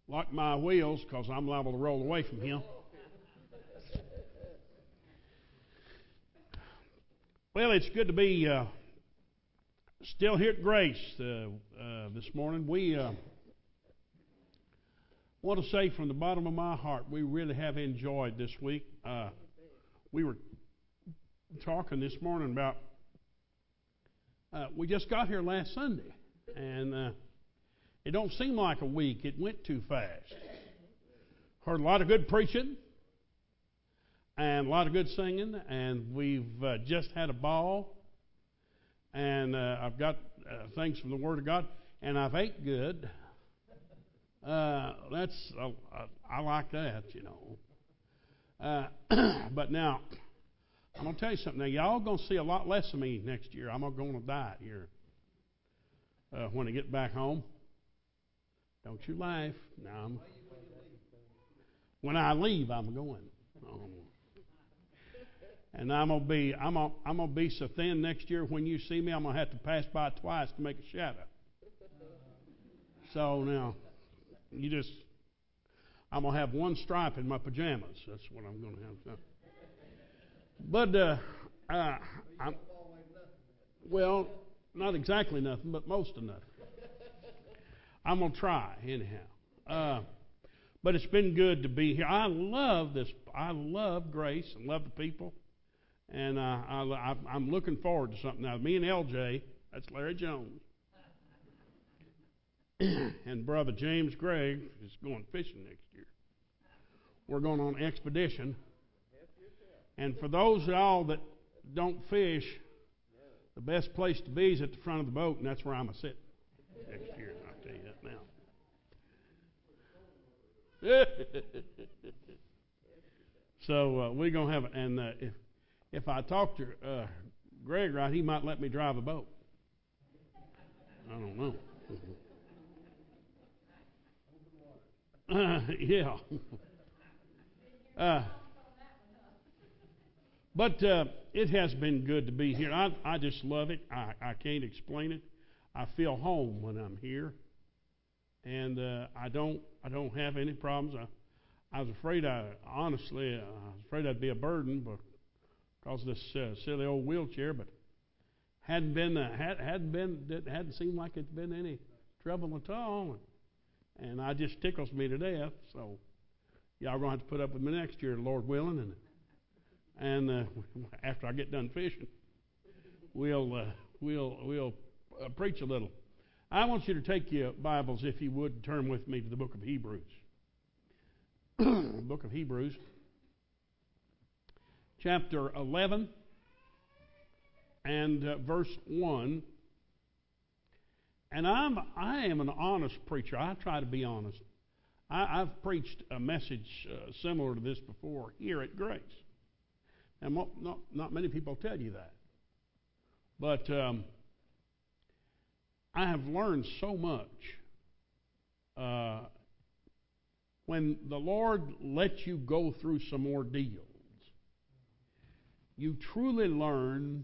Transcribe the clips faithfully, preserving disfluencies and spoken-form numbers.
lock my wheels because I'm liable to roll away from him. Well, it's good to be uh, still here at Grace uh, uh, this morning. We uh, want to say from the bottom of my heart, we really have enjoyed this week. Uh, we were talking this morning about, uh, we just got here last Sunday, and uh, it don't seem like a week. It went too fast. Heard a lot of good preaching and a lot of good singing, and we've uh, just had a ball. And uh, I've got uh, things from the Word of God, and I've ate good. Uh, that's uh, I like that, you know. Uh, but now, I'm gonna tell you something. Now, y'all gonna see a lot less of me next year. I'm gonna go on a diet here uh, when I get back home. Don't you laugh. No, I'm, when I leave, I'm going. Um, and I'm gonna be I'm gonna, I'm gonna be so thin next year. When you see me, I'm gonna have to pass by twice to make a shadow. So now, you just I'm gonna have one stripe in my pajamas. That's what I'm gonna have. But uh, uh, I'm, well, not exactly nothing, but most of nothing. I'm going to try, anyhow. Uh, but it's been good to be here. I love this. I love Grace and love the people. And uh, I, I'm looking forward to something. Now, me and L J, that's Larry Jones, and Brother James Gregg is going fishing next year. We're going on expedition. And for those of y'all that don't fish, the best place to be is at the front of the boat, and that's where I'm going to sit next year. I'll tell you that now. So uh, we're going to have it. And uh, if, if I talk to uh, Greg right, he might let me drive a boat. I don't know. uh, yeah. Uh, But uh, it has been good to be here. I, I just love it. I, I can't explain it. I feel home when I'm here, and uh, I don't I don't have any problems. I, I was afraid I honestly uh, I was afraid I'd be a burden because of this uh, silly old wheelchair, but hadn't been uh, had hadn't been it hadn't seemed like it's been any trouble at all, and, and I just tickles me to death. So y'all gonna have to put up with me next year, Lord willing, and. And uh, after I get done fishing, we'll uh, we'll we'll uh, preach a little. I want you to take your Bibles, if you would, turn with me to the book of Hebrews. Book of Hebrews, chapter eleven, and uh, verse one. And I'm I am an honest preacher. I try to be honest. I, I've preached a message uh, similar to this before here at Grace. And not, not, not many people tell you that. But um, I have learned so much. Uh, when the Lord lets you go through some ordeals, you truly learn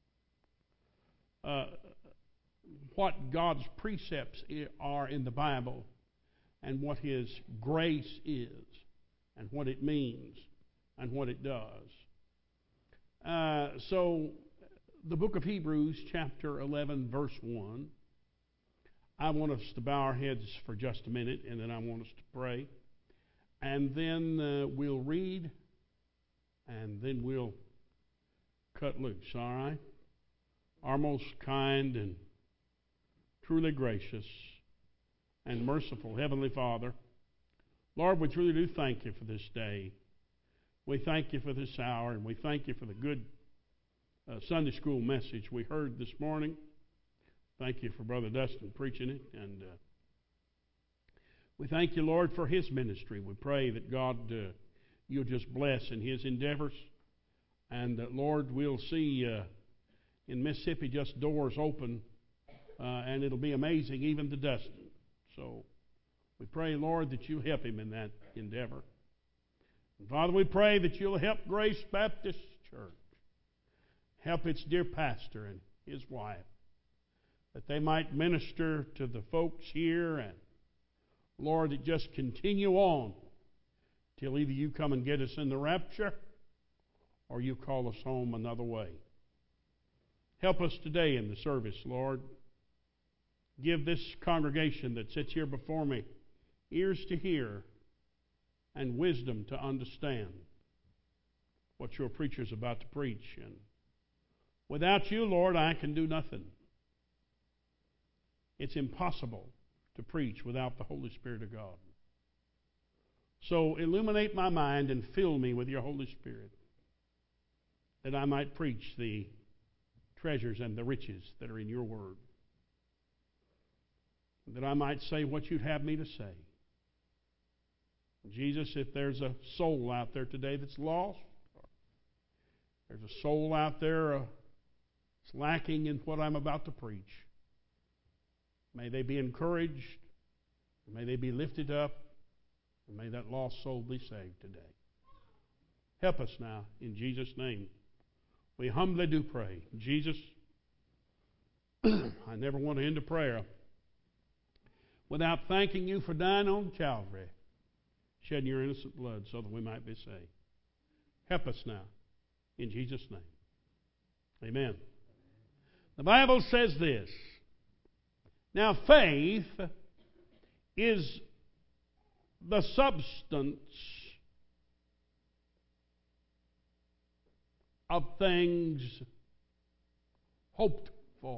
uh, what God's precepts are in the Bible and what His grace is and what it means and what it does. Uh, so, the book of Hebrews, chapter eleven, verse one. I want us to bow our heads for just a minute, and then I want us to pray. And then uh, we'll read, and then we'll cut loose, all right? Our most kind and truly gracious and merciful Heavenly Father, Lord, we truly do thank you for this day. We thank you for this hour, and we thank you for the good uh, Sunday school message we heard this morning. Thank you for Brother Dustin preaching it. And uh, we thank you, Lord, for his ministry. We pray that, God, uh, you'll just bless in his endeavors. And, uh, Lord, we'll see uh, in Mississippi just doors open, uh, and it'll be amazing even to Dustin. So we pray, Lord, that you'll help him in that endeavor. And Father, we pray that you'll help Grace Baptist Church, help its dear pastor and his wife, that they might minister to the folks here and Lord, it just continue on till either you come and get us in the rapture or you call us home another way. Help us today in the service, Lord. Give this congregation that sits here before me ears to hear and wisdom to understand what your preacher's about to preach. And without you, Lord, I can do nothing. It's impossible to preach without the Holy Spirit of God. So illuminate my mind and fill me with your Holy Spirit, that I might preach the treasures and the riches that are in your word, that I might say what you'd have me to say. Jesus, if there's a soul out there today that's lost, there's a soul out there uh, that's lacking in what I'm about to preach, may they be encouraged, may they be lifted up, and may that lost soul be saved today. Help us now, in Jesus' name. We humbly do pray. Jesus, I never want to end a prayer without thanking you for dying on Calvary, shedding your innocent blood so that we might be saved. Help us now, in Jesus' name. Amen. The Bible says this. Now, faith is the substance of things hoped for,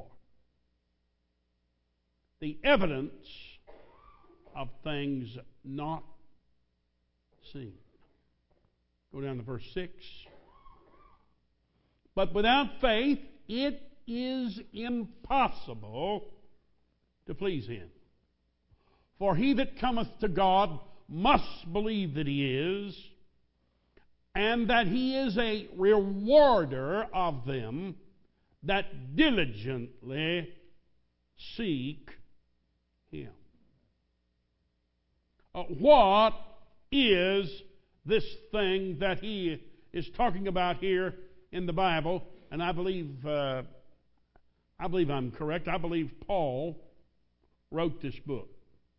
the evidence of things not seen. Go down to verse six. But without faith, it is impossible to please Him. For he that cometh to God must believe that He is, and that He is a rewarder of them that diligently seek Him. Uh, what is this thing that he is talking about here in the Bible? And I believe, uh, I believe I'm correct. I believe Paul wrote this book.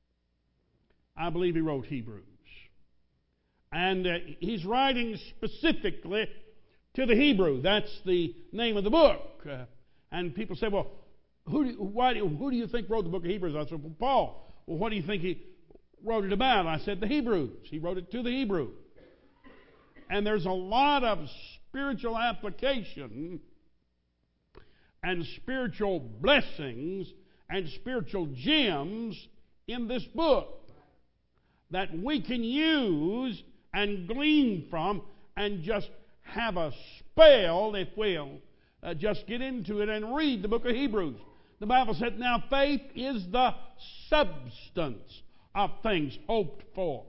I believe he wrote Hebrews. And uh, he's writing specifically to the Hebrew. That's the name of the book. Uh, and people say, well, who do, you, why do, who do you think wrote the book of Hebrews? I said, well, Paul. Well, what do you think he wrote it about? I said, the Hebrews. He wrote it to the Hebrew. And there's a lot of spiritual application and spiritual blessings and spiritual gems in this book that we can use and glean from and just have a spell, if we'll uh, just get into it and read the book of Hebrews. The Bible said, now faith is the substance of things hoped for.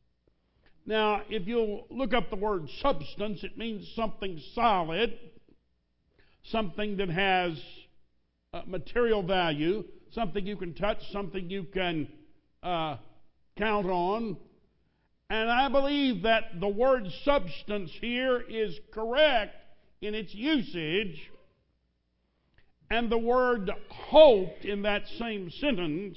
Now, if you'll look up the word substance, it means something solid, something that has uh, material value, something you can touch, something you can uh, count on. And I believe that the word substance here is correct in its usage. And the word hoped in that same sentence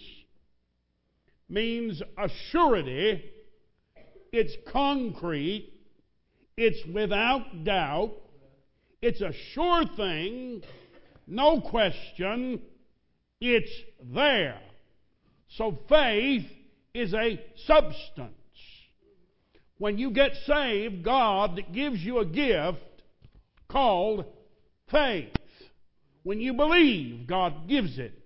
means a surety. It's concrete. It's without doubt. It's a sure thing. No question. It's there. So faith is a substance. When you get saved, God gives you a gift called faith. When you believe, God gives it.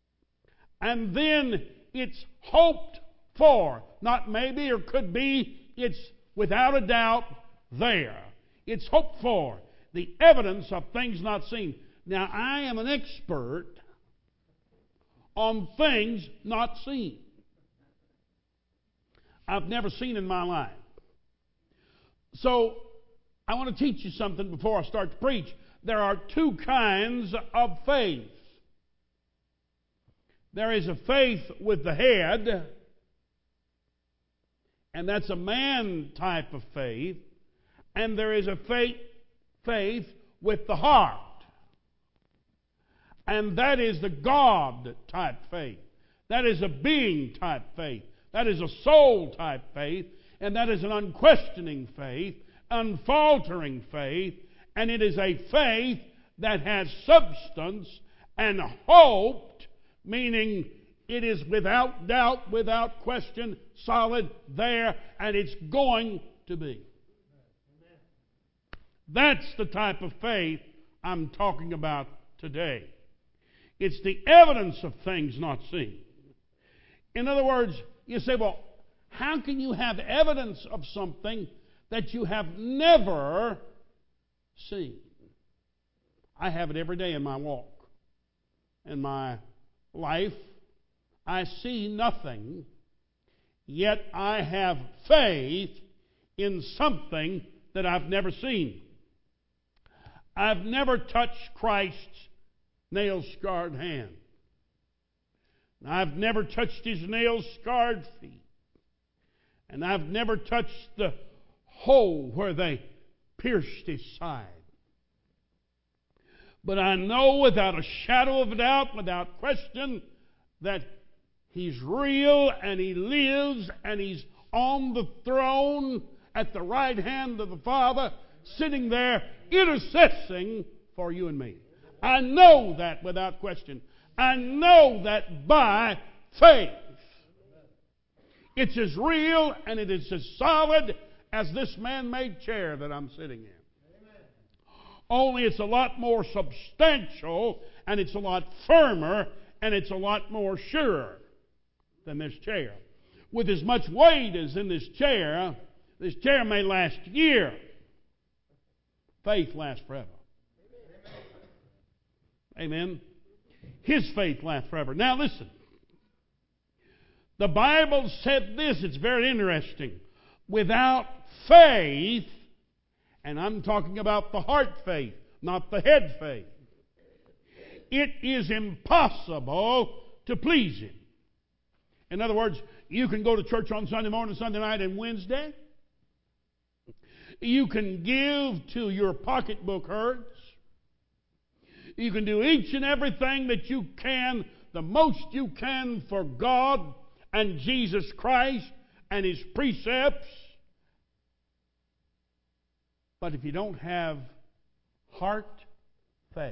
And then it's hoped for. Not maybe or could be. It's without a doubt there. It's hoped for. The evidence of things not seen. Now, I am an expert on things not seen. I've never seen in my life. So, I want to teach you something before I start to preach. There are two kinds of faith. There is a faith with the head, and that's a man type of faith. And there is a faith, faith with the heart, and that is the God type faith. That is a being type faith. That is a soul type faith, and that is an unquestioning faith, unfaltering faith, and it is a faith that has substance and hope, meaning it is without doubt, without question, solid there, and it's going to be. That's the type of faith I'm talking about today. It's the evidence of things not seen. In other words, you say, well, how can you have evidence of something that you have never seen? I have it every day in my walk. In my life, I see nothing, yet I have faith in something that I've never seen. I've never touched Christ's nail-scarred hand. I've never touched His nail-scarred feet. And I've never touched the hole where they pierced His side. But I know without a shadow of a doubt, without question, that He's real and He lives and He's on the throne at the right hand of the Father, sitting there intercessing for you and me. I know that without question. I know that by faith. It's as real and it is as solid as this man-made chair that I'm sitting in. Only it's a lot more substantial and it's a lot firmer and it's a lot more sure than this chair. With as much weight as in this chair, this chair may last a year. Faith lasts forever. Amen. His faith lasts forever. Now listen. The Bible said this, it's very interesting. Without faith, and I'm talking about the heart faith, not the head faith, it is impossible to please Him. In other words, you can go to church on Sunday morning, Sunday night, and Wednesday. You can give till your pocketbook hurts. You can do each and everything that you can, the most you can for God and Jesus Christ and His precepts. But if you don't have heart faith,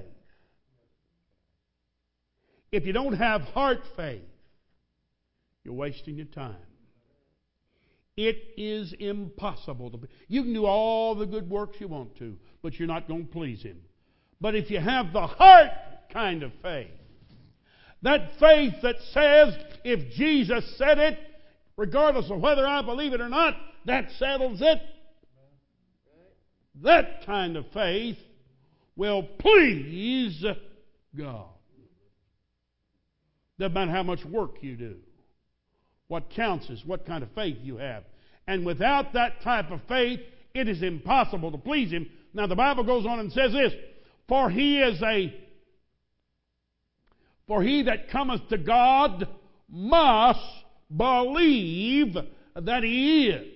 if you don't have heart faith, you're wasting your time. It is impossible to. You can do all the good works you want to, but you're not going to please Him. But if you have the heart kind of faith, that faith that says, if Jesus said it, regardless of whether I believe it or not, that settles it. That kind of faith will please God. Doesn't matter how much work you do. What counts is what kind of faith you have. And without that type of faith, it is impossible to please Him. Now the Bible goes on and says this, For he is a For he that cometh to God must believe that He is.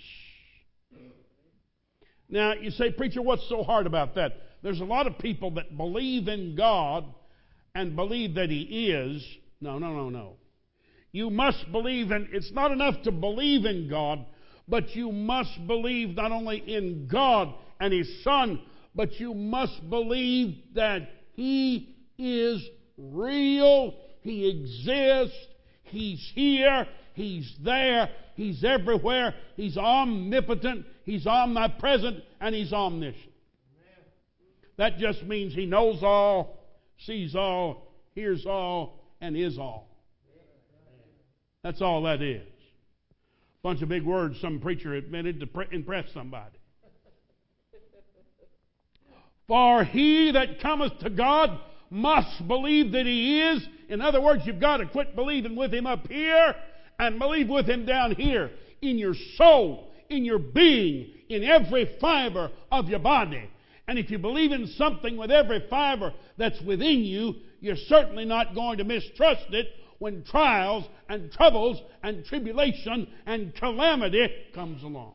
Now, you say, preacher, what's so hard about that? There's a lot of people that believe in God and believe that He is. No, no, no, no. You must believe in, it's not enough to believe in God, but you must believe not only in God and His Son, but you must believe that He is real, He exists, He's here, He's there, He's everywhere, He's omnipotent, He's omnipresent, and He's omniscient. That just means He knows all, sees all, hears all, and is all. That's all that is. Bunch of big words some preacher admitted to impress somebody. For he that cometh to God must believe that He is. In other words, you've got to quit believing with Him up here and believe with Him down here. In your soul, in your being, in every fiber of your body. And if you believe in something with every fiber that's within you, you're certainly not going to mistrust it when trials and troubles and tribulation and calamity comes along.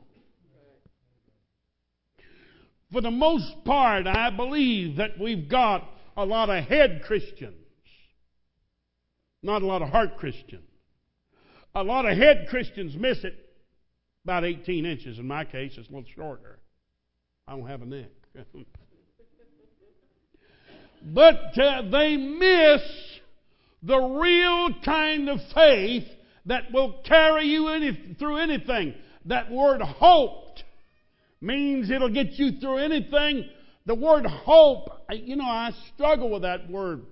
For the most part, I believe that we've got a lot of head Christians, not a lot of heart Christians. A lot of head Christians miss it. About eighteen inches. In my case, it's a little shorter. I don't have a neck. But uh, they miss the real kind of faith that will carry you any, through anything. That word hoped means it'll get you through anything. The word hope, you know, I struggle with that word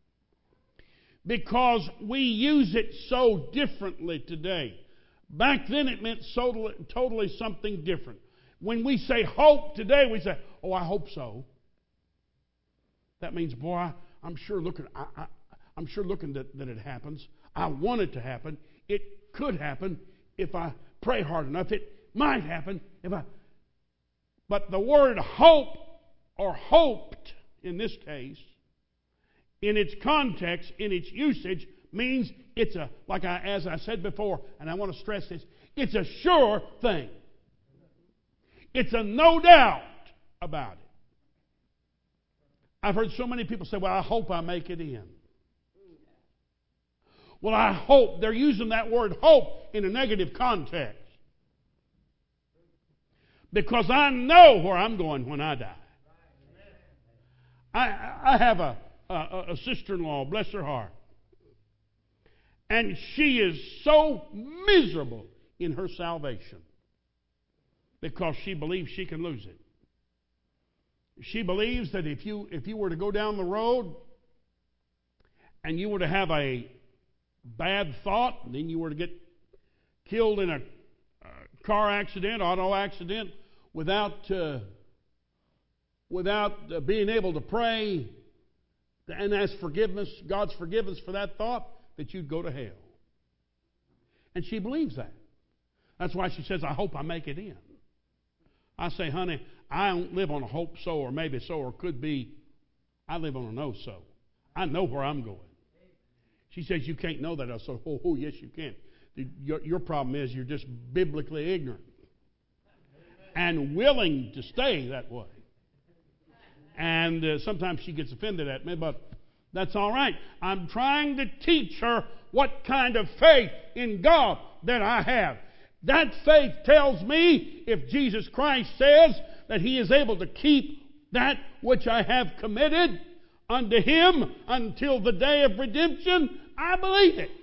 because we use it so differently today. Back then it meant so, totally something different. When we say hope today, we say, oh, I hope so. That means, boy, I, I'm sure looking, I, I, I'm sure looking that, that it happens. I want it to happen. It could happen if I pray hard enough. It might happen if I... But the word hope, or hoped in this case, in its context, in its usage, means it's a, like I, as I said before, and I want to stress this, it's a sure thing. It's a no doubt about it. I've heard so many people say, well, I hope I make it in. Well, I hope. They're using that word hope in a negative context. Because I know where I'm going when I die. I, I have a, a, a sister-in-law, bless her heart. And she is so miserable in her salvation because she believes she can lose it. She believes that if you if you were to go down the road and you were to have a bad thought, and then you were to get killed in a uh, car accident, auto accident, without uh, without uh, being able to pray and ask forgiveness, God's forgiveness for that thought, that you'd go to hell. And she believes that. That's why she says, I hope I make it in. I say, honey, I don't live on a hope so, or maybe so, or could be. I live on a know so. I know where I'm going. She says, you can't know that. I said, oh, oh yes, you can. Your, your problem is you're just biblically ignorant and willing to stay that way. And uh, sometimes she gets offended at me, but that's all right. I'm trying to teach her what kind of faith in God that I have. That faith tells me if Jesus Christ says that He is able to keep that which I have committed unto Him until the day of redemption, I believe it.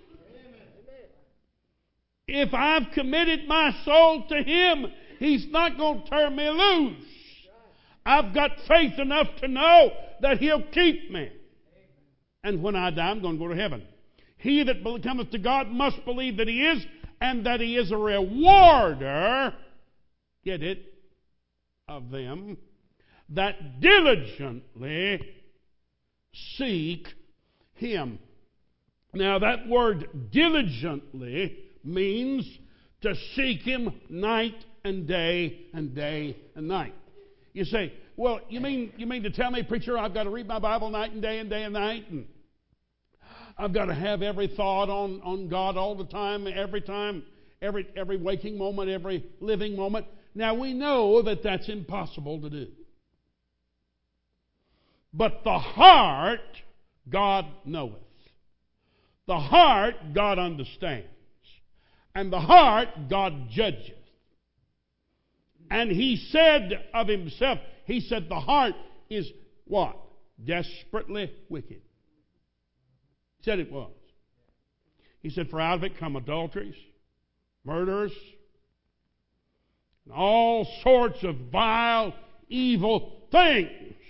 If I've committed my soul to Him, He's not going to turn me loose. I've got faith enough to know that He'll keep me. And when I die, I'm going to go to heaven. He that cometh to God must believe that He is, and that He is a rewarder, get it, of them that diligently seek Him. Now that word diligently means to seek Him night and day and day and night. You say, well, you mean you mean to tell me, preacher, I've got to read my Bible night and day and day and night, and I've got to have every thought on, on God all the time, every time, every every waking moment, every living moment. Now we know that that's impossible to do. But the heart God knoweth. The heart God understands. And the heart God judgeth. And He said of Himself, He said the heart is what? Desperately wicked. He said it was. He said, for out of it come adulteries, murders, and all sorts of vile, evil things.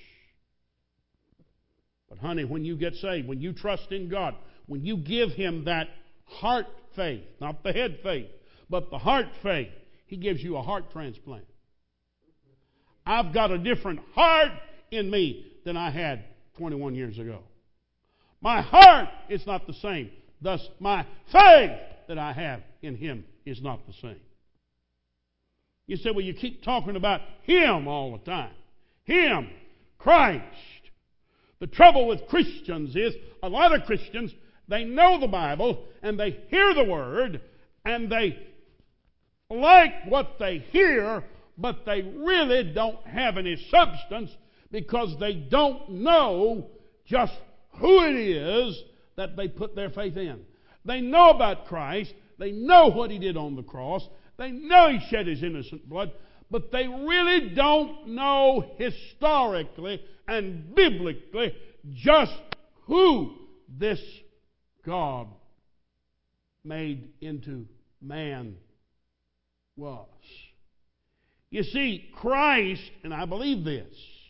But honey, when you get saved, when you trust in God, when you give Him that heart faith, not the head faith, but the heart faith, He gives you a heart transplant. I've got a different heart in me than I had twenty-one years ago. My heart is not the same. Thus, my faith that I have in Him is not the same. You say, well, you keep talking about Him all the time. Him, Christ. The trouble with Christians is, a lot of Christians, they know the Bible, and they hear the Word, and they like what they hear, but they really don't have any substance because they don't know just who it is that they put their faith in. They know about Christ. They know what He did on the cross. They know He shed His innocent blood. But they really don't know historically and biblically just who this God made into man was. You see, Christ, and I believe this,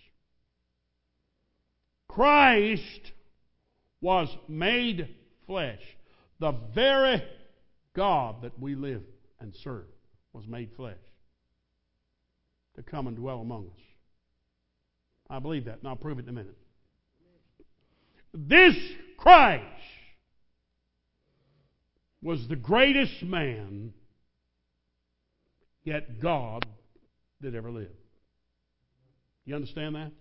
Christ was made flesh. The very God that we live and serve was made flesh to come and dwell among us. I believe that, and I'll prove it in a minute. This Christ was the greatest man, yet God, that ever lived. You understand that?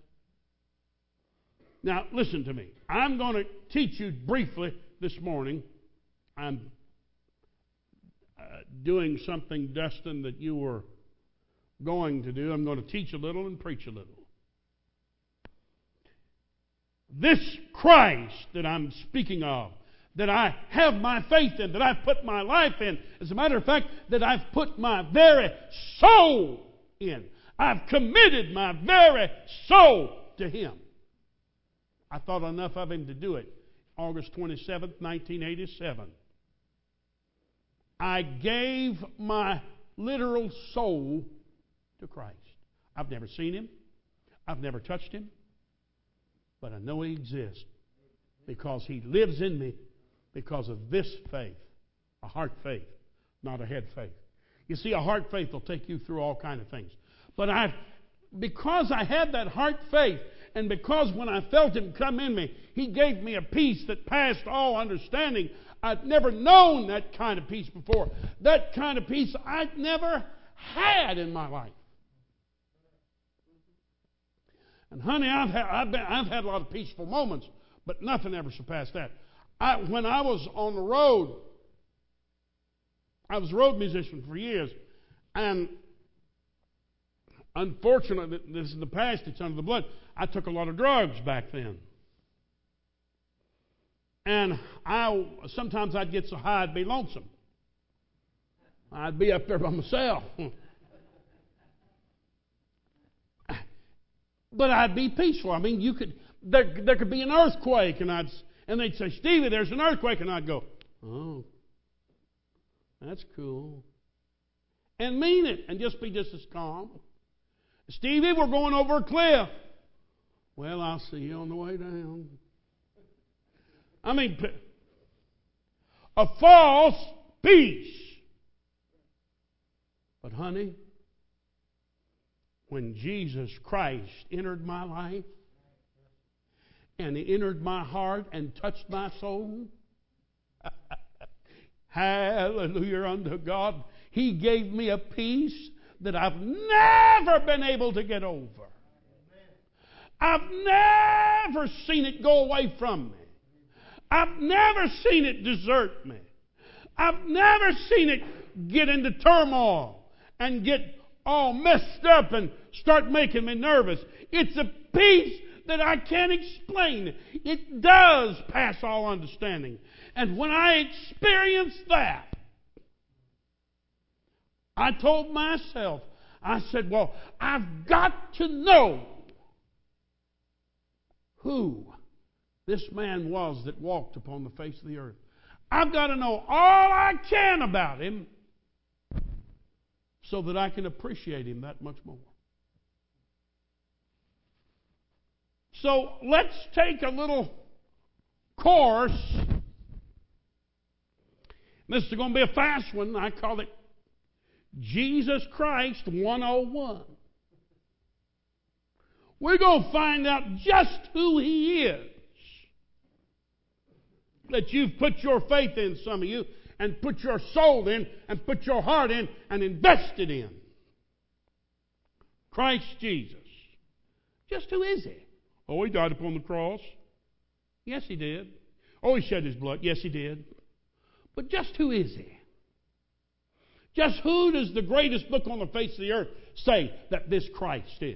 Now, listen to me. I'm going to teach you briefly this morning. I'm uh, doing something, Dustin, that you were going to do. I'm going to teach a little and preach a little. This Christ that I'm speaking of, that I have my faith in, that I've put my life in, as a matter of fact, that I've put my very soul in. I've committed my very soul to Him. I thought enough of Him to do it. August twenty-seventh, nineteen eighty-seven. I gave my literal soul to Christ. I've never seen Him. I've never touched Him. But I know He exists because He lives in me because of this faith, a heart faith, not a head faith. You see, a heart faith will take you through all kinds of things. But I, because I had that heart faith, and because when I felt Him come in me, He gave me a peace that passed all understanding. I'd never known that kind of peace before. That kind of peace I'd never had in my life. And honey, I've had, I've, been, I've had a lot of peaceful moments, but nothing ever surpassed that. I, when I was on the road, I was a road musician for years, and unfortunately, this is the past, it's under the blood, I took a lot of drugs back then. And I sometimes I'd get so high I'd be lonesome. I'd be up there by myself. But I'd be peaceful. I mean, you could there, there could be an earthquake, and I'd and they'd say, "Stevie, there's an earthquake," and I'd go, "Oh, that's cool," and mean it, and just be just as calm. "Stevie, we're going over a cliff." "Well, I'll see you on the way down." I mean, a false peace. But honey, when Jesus Christ entered my life, and He entered my heart and touched my soul, hallelujah unto God, He gave me a peace that I've never been able to get over. I've never seen it go away from me. I've never seen it desert me. I've never seen it get into turmoil and get all messed up and start making me nervous. It's a peace that I can't explain. It does pass all understanding. And when I experienced that, I told myself, I said, well, I've got to know who this man was that walked upon the face of the earth. I've got to know all I can about Him so that I can appreciate Him that much more. So let's take a little course. This is going to be a fast one. I call it Jesus Christ one oh one. We're going to find out just who He is that you've put your faith in, some of you, and put your soul in, and put your heart in, and invested in. Christ Jesus. Just who is He? Oh, He died upon the cross. Yes, He did. Oh, He shed His blood. Yes, He did. But just who is He? Just who does the greatest book on the face of the earth say that this Christ is?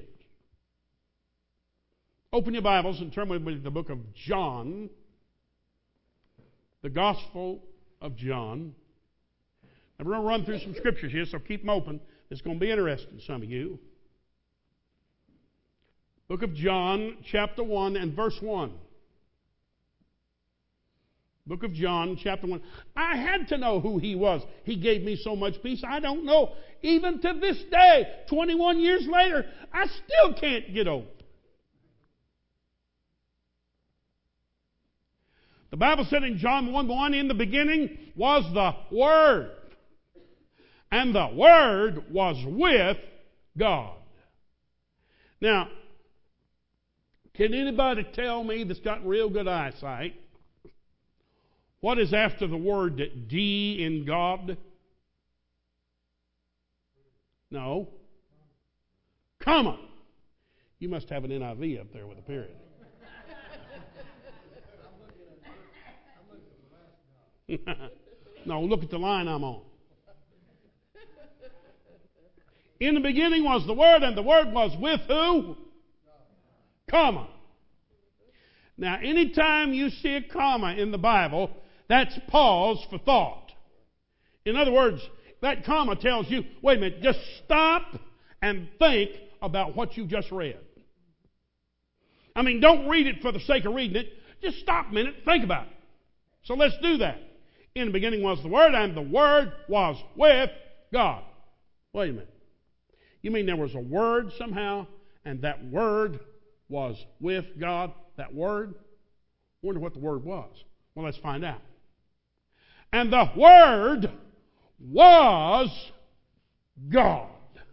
Open your Bibles and turn with me to the book of John, the Gospel of John. And we're going to run through some scriptures here, so keep them open. It's going to be interesting to some of you. Book of John, chapter one and verse one. Book of John, chapter one. I had to know who he was. He gave me so much peace. I don't know. Even to this day, twenty-one years later, I still can't get over it. The Bible said in John one one, in the beginning was the Word. And the Word was with God. Now, can anybody tell me that's got real good eyesight what is after the word D in God? No. Comma. You must have an N I V up there with a period. No, look at the line I'm on. In the beginning was the Word, and the Word was with who? Comma. Now, anytime you see a comma in the Bible, that's pause for thought. In other words, that comma tells you, wait a minute, just stop and think about what you just read. I mean, don't read it for the sake of reading it. Just stop a minute and think about it. So let's do that. In the beginning was the Word, and the Word was with God. Wait a minute. You mean there was a Word somehow, and that Word was with God? That Word? I wonder what the Word was. Well, let's find out. And the Word was God.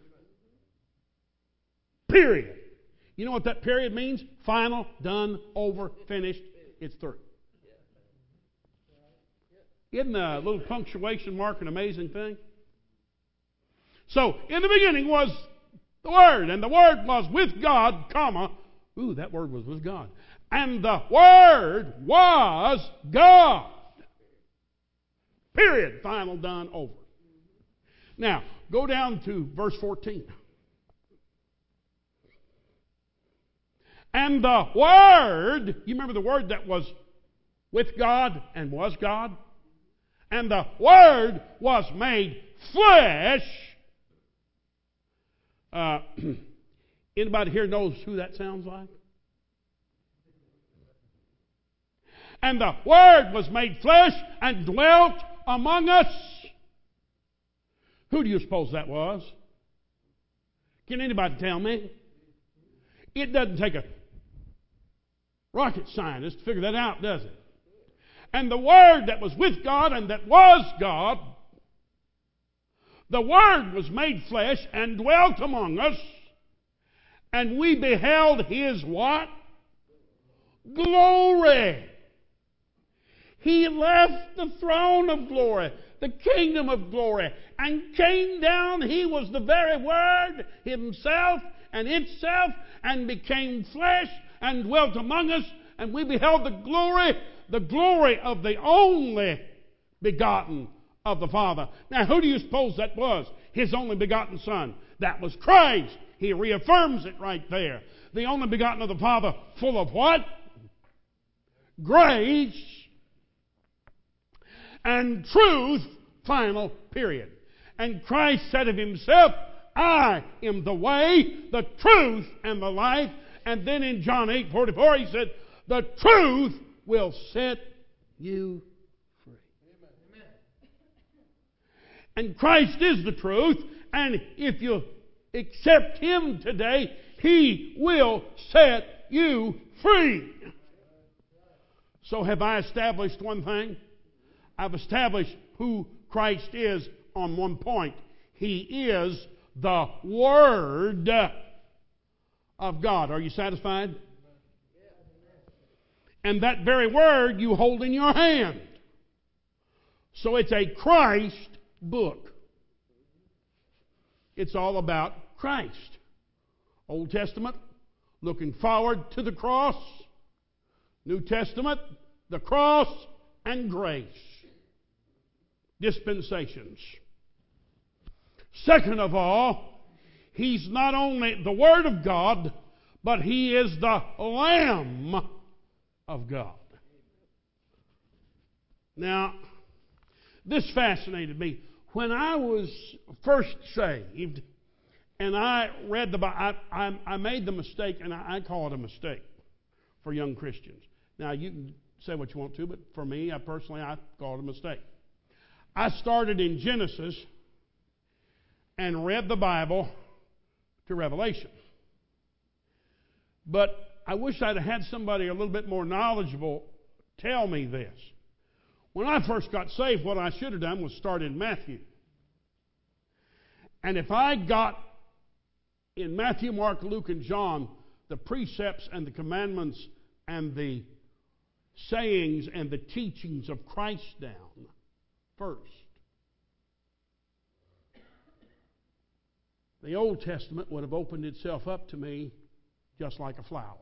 Period. You know what that period means? Final, done, over, finished. It's through. Isn't a little punctuation mark an amazing thing? So, in the beginning was the Word, and the Word was with God, comma. Ooh, that word was with God. And the Word was God. Period. Final, done, over. Now, go down to verse fourteen. And the Word, you remember the Word that was with God and was God? And the Word was made flesh. Uh, anybody here knows who that sounds like? And the Word was made flesh and dwelt among us. Who do you suppose that was? Can anybody tell me? It doesn't take a rocket scientist to figure that out, does it? And the Word that was with God and that was God, the Word was made flesh and dwelt among us, and we beheld His what? Glory. He left the throne of glory, the kingdom of glory, and came down. He was the very Word Himself and itself, and became flesh and dwelt among us, and we beheld the glory, the glory of the only begotten of the Father. Now, who do you suppose that was? His only begotten Son. That was Christ. He reaffirms it right there. The only begotten of the Father, full of what? Grace and truth, final, period. And Christ said of Himself, I am the way, the truth, and the life. And then in John eight forty-four, He said, the truth will set you free. Amen. And Christ is the truth, and if you accept Him today, He will set you free. So have I established one thing? I've established who Christ is on one point. He is the Word of God. Are you satisfied? And that very Word you hold in your hand. So it's a Christ book. It's all about Christ. Old Testament, looking forward to the cross. New Testament, the cross and grace. Dispensations. Second of all, He's not only the Word of God, but He is the Lamb of God. Now, this fascinated me. When I was first saved, and I read the Bible, I, I, I made the mistake, and I, I call it a mistake for young Christians. Now, you can say what you want to, but for me, I personally, I call it a mistake. I started in Genesis and read the Bible to Revelation. But I wish I'd had somebody a little bit more knowledgeable tell me this. When I first got saved, what I should have done was start in Matthew. And if I got in Matthew, Mark, Luke, and John the precepts and the commandments and the sayings and the teachings of Christ down first, the Old Testament would have opened itself up to me just like a flower.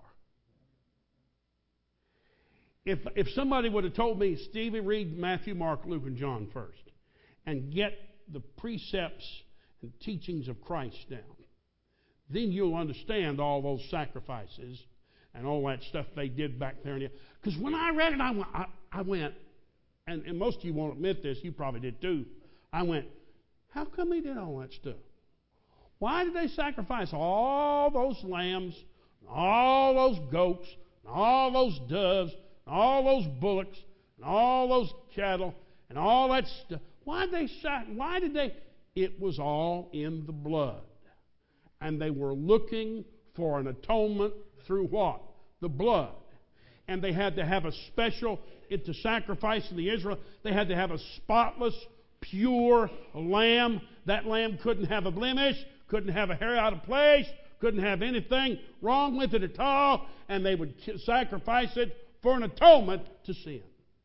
If, if somebody would have told me, Stevie, read Matthew, Mark, Luke, and John first, and get the precepts and teachings of Christ down, then you'll understand all those sacrifices and all that stuff they did back there. Because when I read it, I went, I, I went and, and most of you won't admit this, you probably did too, I went, how come they did all that stuff? Why did they sacrifice all those lambs, and all those goats, and all those doves, and all those bullocks, and all those cattle, and all that stuff? Why did they sac- Why did they? It was all in the blood. And they were looking for an atonement through what? The blood. And they had to have a special, it to sacrifice in the Israel, they had to have a spotless, pure lamb. That lamb couldn't have a blemish, couldn't have a hair out of place, couldn't have anything wrong with it at all, and they would sacrifice it for an atonement to sin.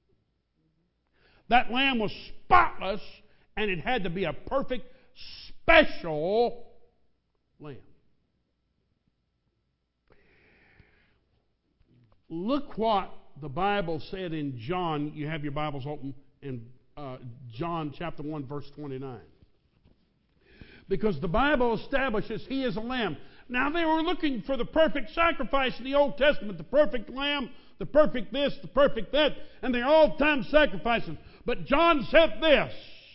That lamb was spotless, and it had to be a perfect, special lamb. Look what the Bible said in John. You have your Bibles open in uh, John chapter one, verse twenty-nine. Because the Bible establishes He is a lamb. Now they were looking for the perfect sacrifice in the Old Testament, the perfect lamb, the perfect this, the perfect that, and they're all the time sacrificing. But John said this.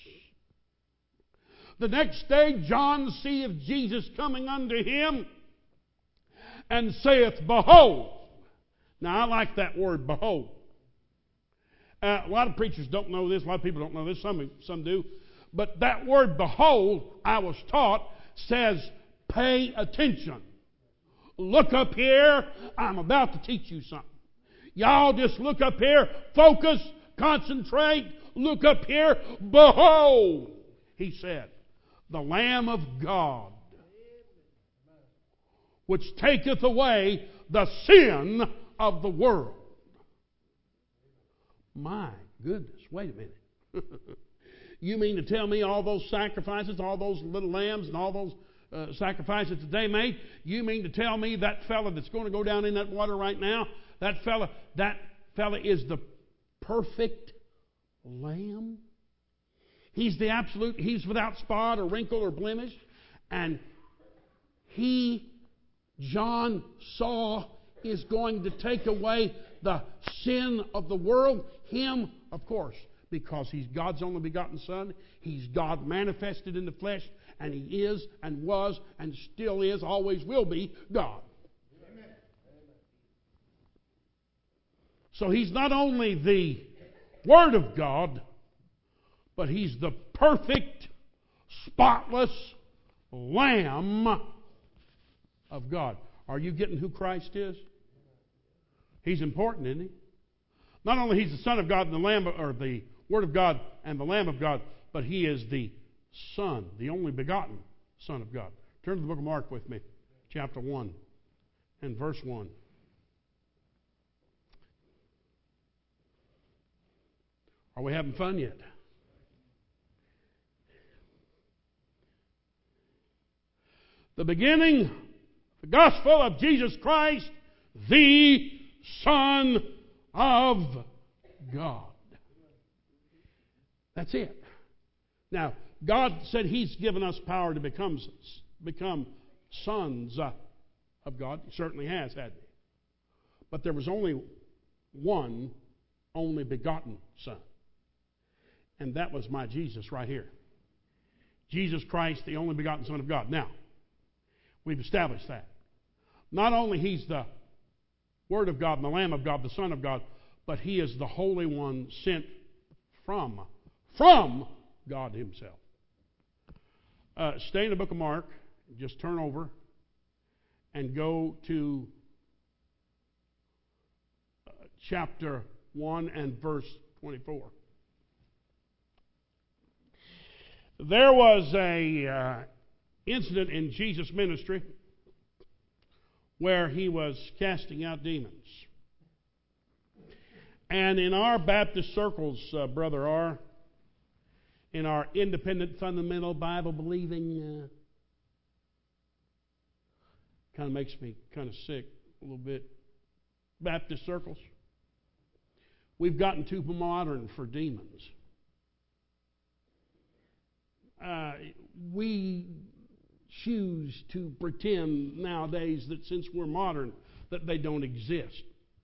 The next day John seeth Jesus coming unto him, and saith, Behold. Now I like that word, behold. Uh, a lot of preachers don't know this, a lot of people don't know this, some, some do. But that word, behold, I was taught, says, pay attention. Look up here, I'm about to teach you something. Y'all just look up here, focus, concentrate, look up here, behold, he said, the Lamb of God, which taketh away the sin of the world. My goodness, wait a minute. You mean to tell me all those sacrifices, all those little lambs and all those uh, sacrifices that they made, you mean to tell me that fella that's going to go down in that water right now, that fella, that fella is the perfect lamb? He's the absolute, he's without spot or wrinkle or blemish. And he, John, saw is going to take away the sin of the world. Him, of course, because He's God's only begotten Son. He's God manifested in the flesh, and He is and was and still is, always will be, God. Amen. So He's not only the Word of God, but He's the perfect, spotless Lamb of God. Are you getting who Christ is? He's important, isn't He? Not only He's the Son of God and the Lamb, or the Word of God and the Lamb of God, but He is the Son, the only begotten Son of God. Turn to the book of Mark with me, chapter one and verse one. Are we having fun yet? The beginning, the gospel of Jesus Christ, the Son of God. That's it. Now, God said He's given us power to become, become sons of God. He certainly has, hadn't He? But there was only one only begotten Son. And that was my Jesus right here. Jesus Christ, the only begotten Son of God. Now, we've established that. Not only He's the Word of God and the Lamb of God, the Son of God, but He is the Holy One sent from, from God Himself. Uh, stay in the book of Mark. Just turn over and go to uh, chapter one and verse twenty-four. There was a uh, incident in Jesus' ministry where He was casting out demons. And in our Baptist circles, uh, Brother R., in our independent, fundamental, Bible-believing, uh, kind of makes me kind of sick a little bit, Baptist circles, we've gotten too modern for demons. Uh, we choose to pretend nowadays that since we're modern, that they don't exist.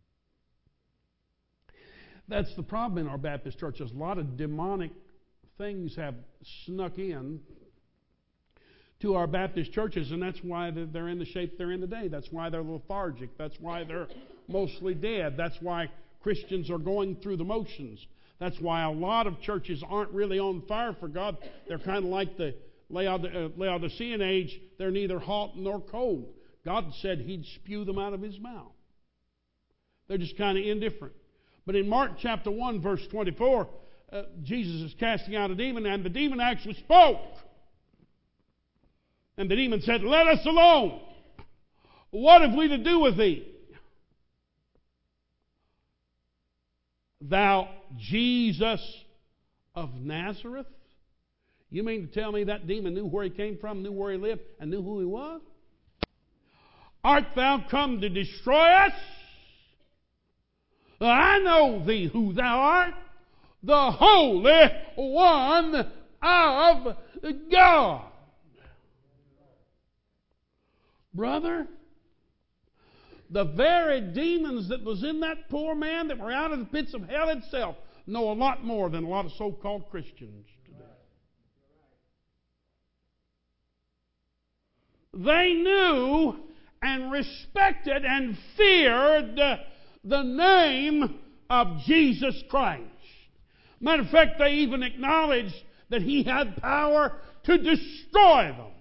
That's the problem in our Baptist churches. A lot of demonic things have snuck in to our Baptist churches, and that's why they're in the shape they're in today. That's why they're lethargic. That's why they're mostly dead. That's why Christians are going through the motions. That's why a lot of churches aren't really on fire for God. They're kind of like the Laodicean age. They're neither hot nor cold. God said He'd spew them out of His mouth. They're just kind of indifferent. But in Mark chapter one, verse twenty-four, uh, Jesus is casting out a demon, and the demon actually spoke. And the demon said, "Let us alone. What have we to do with thee? Thou Jesus of Nazareth?" You mean to tell me that demon knew where he came from, knew where he lived, and knew who he was? Art thou come to destroy us? I know thee who thou art, the Holy One of God. Brother, the very demons that was in that poor man that were out of the pits of hell itself know a lot more than a lot of so-called Christians today. They knew and respected and feared the name of Jesus Christ. Matter of fact, they even acknowledged that He had power to destroy them.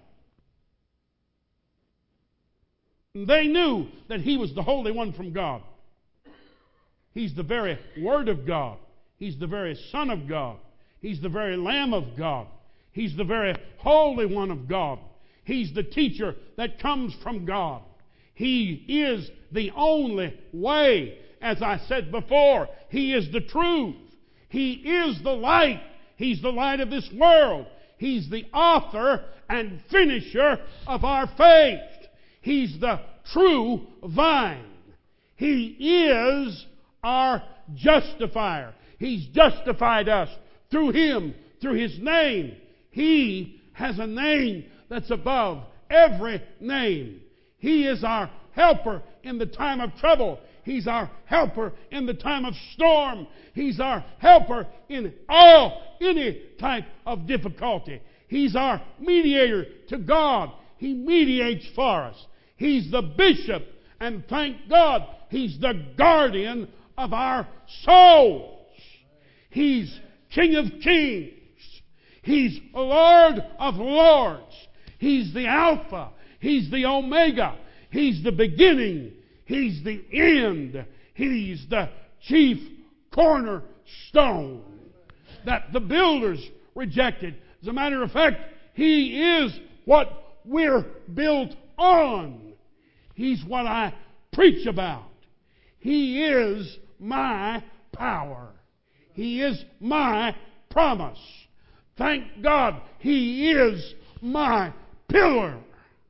They knew that He was the Holy One from God. He's the very Word of God. He's the very Son of God. He's the very Lamb of God. He's the very Holy One of God. He's the teacher that comes from God. He is the only way. As I said before, He is the truth. He is the light. He's the light of this world. He's the author and finisher of our faith. He's the true vine. He is our justifier. He's justified us through Him, through His name. He has a name that's above every name. He is our helper in the time of trouble. He's our helper in the time of storm. He's our helper in all, any type of difficulty. He's our mediator to God. He mediates for us. He's the bishop, and thank God, He's the guardian of our souls. He's King of kings. He's Lord of lords. He's the Alpha. He's the Omega. He's the beginning. He's the end. He's the chief cornerstone that the builders rejected. As a matter of fact, He is what we're built on. He's what I preach about. He is my power. He is my promise. Thank God, He is my pillar.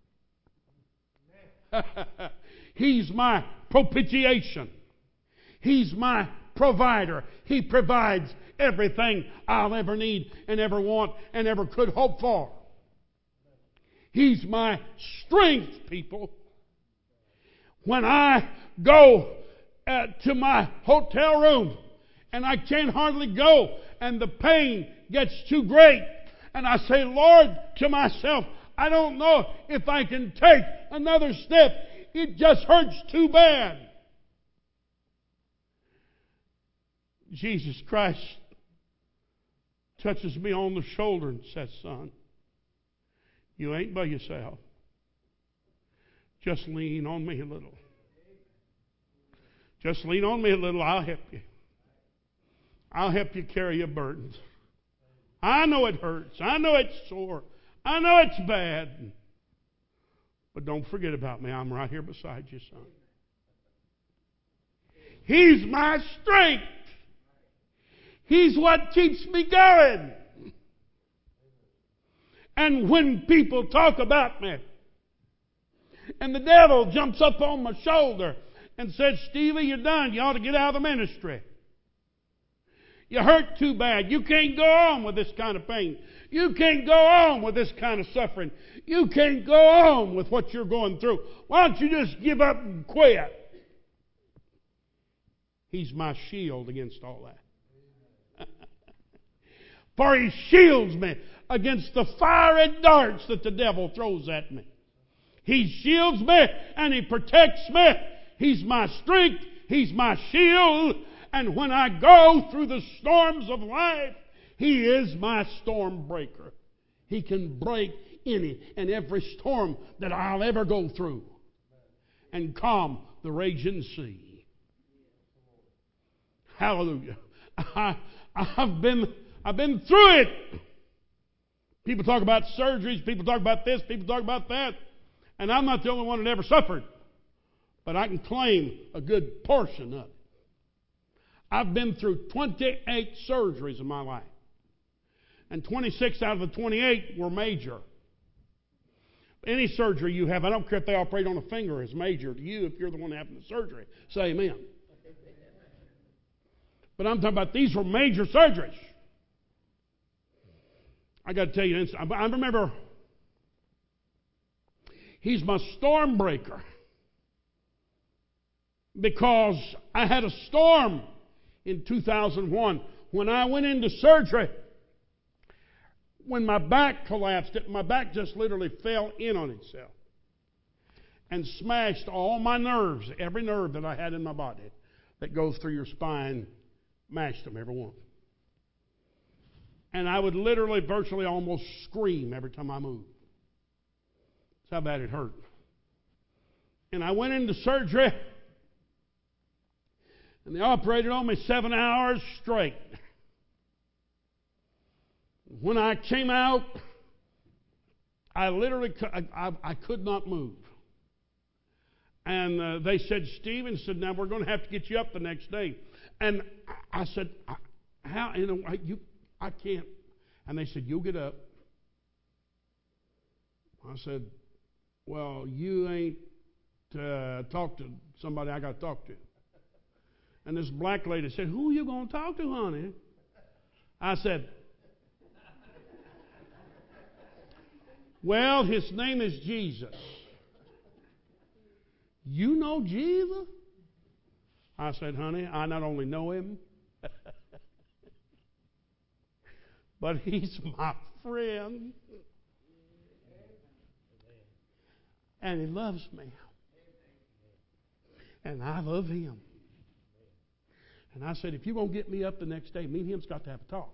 He's my propitiation. He's my provider. He provides everything I'll ever need and ever want and ever could hope for. He's my strength, people. When I go uh, to my hotel room and I can't hardly go and the pain gets too great and I say, Lord, to myself, I don't know if I can take another step. It just hurts too bad. Jesus Christ touches me on the shoulder and says, son, you ain't by yourself. Just lean on me a little. Just lean on me a little. I'll help you. I'll help you carry your burdens. I know it hurts. I know it's sore. I know it's bad. But don't forget about me. I'm right here beside you, son. He's my strength. He's what keeps me going. And when people talk about me, and the devil jumps up on my shoulder and says, Stevie, you're done. You ought to get out of the ministry. You hurt too bad. You can't go on with this kind of pain. You can't go on with this kind of suffering. You can't go on with what you're going through. Why don't you just give up and quit? He's my shield against all that. For He shields me against the fiery darts that the devil throws at me. He shields me and He protects me. He's my strength. He's my shield. And when I go through the storms of life, He is my storm breaker. He can break any and every storm that I'll ever go through and calm the raging sea. Hallelujah. I, I've been, I've been through it. People talk about surgeries. People talk about this. People talk about that. And I'm not the only one that ever suffered. But I can claim a good portion of it. I've been through twenty-eight surgeries in my life. And twenty-six out of the twenty-eight were major. Any surgery you have, I don't care if they operate on a finger, is major to you if you're the one having the surgery. Say amen. But I'm talking about these were major surgeries. I got to tell you, I remember He's my storm breaker. Because I had a storm in two thousand one when I went into surgery. When my back collapsed, my back just literally fell in on itself and smashed all my nerves, every nerve that I had in my body that goes through your spine, mashed them, every one. And I would literally, virtually almost scream every time I moved. That's how bad it hurt. And I went into surgery, and they operated on me seven hours straight. When I came out, I literally, I, I, I could not move. And uh, they said, Stephen said, now we're going to have to get you up the next day. And I said, how, you know, I, you, I can't. And they said, you'll get up. I said, well, you ain't uh, talked to somebody I got to talk to. And this black lady said, who are you going to talk to, honey? I said, well, his name is Jesus. You know Jesus? I said, honey, I not only know Him, but He's my friend. And He loves me. And I love Him. And I said, if you're going to get me up the next day, me and Him's got to have a talk.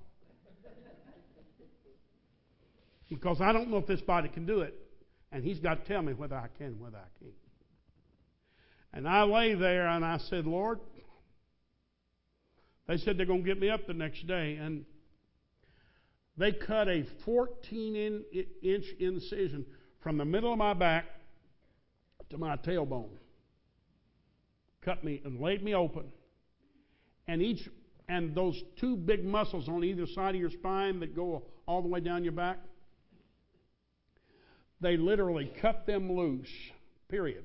Because I don't know if this body can do it. And He's got to tell me whether I can, whether I can't. And I lay there and I said, Lord, they said they're going to get me up the next day. And they cut a fourteen inch incision from the middle of my back to my tailbone. Cut me and laid me open. And each and those two big muscles on either side of your spine that go all the way down your back, they literally cut them loose, period.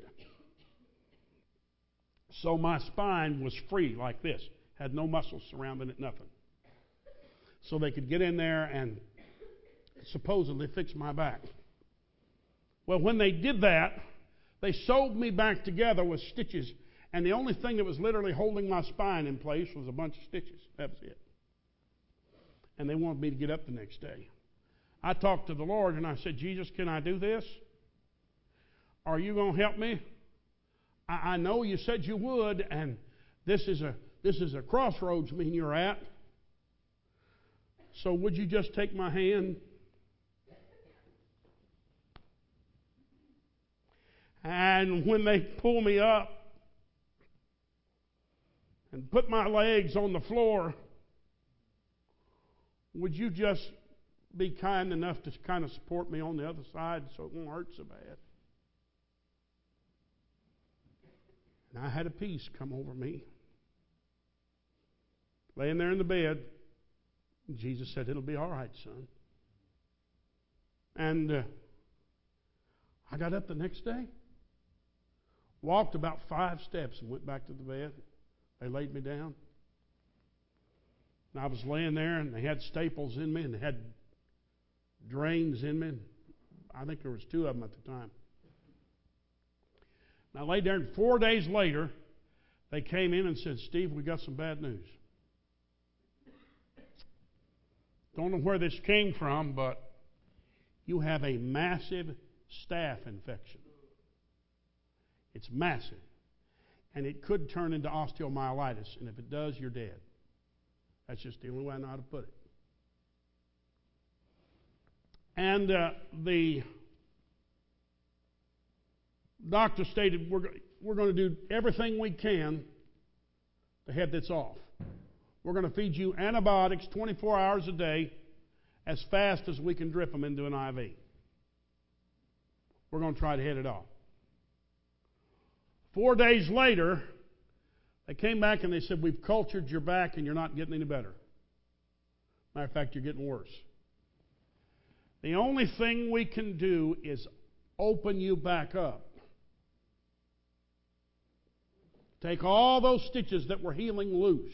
So my spine was free like this, had no muscles surrounding it, nothing. So they could get in there and supposedly fix my back. Well, when they did that, they sewed me back together with stitches, and the only thing that was literally holding my spine in place was a bunch of stitches. That was it. And they wanted me to get up the next day. I talked to the Lord and I said, Jesus, can I do this? Are you going to help me? I, I know you said you would, and this is a this is a crossroads me and you're at. So would you just take my hand? And when they pull me up and put my legs on the floor, would you just be kind enough to kind of support me on the other side so it won't hurt so bad? And I had a peace come over me. Laying there in the bed, Jesus said, it'll be all right, son. And uh, I got up the next day, walked about five steps and went back to the bed. They laid me down. And I was laying there, and they had staples in me, and they had drains in me. I think there was two of them at the time. And I laid there, and four days later, they came in and said, Steve, we got some bad news. Don't know where this came from, but you have a massive staph infection. It's massive. And it could turn into osteomyelitis, and if it does, you're dead. That's just the only way I know how to put it. And uh, the doctor stated, we're, we're going to do everything we can to head this off. We're going to feed you antibiotics twenty-four hours a day as fast as we can drip them into an I V. We're going to try to head it off. Four days later, they came back and they said, we've cultured your back and you're not getting any better. Matter of fact, you're getting worse. The only thing we can do is open you back up. Take all those stitches that were healing loose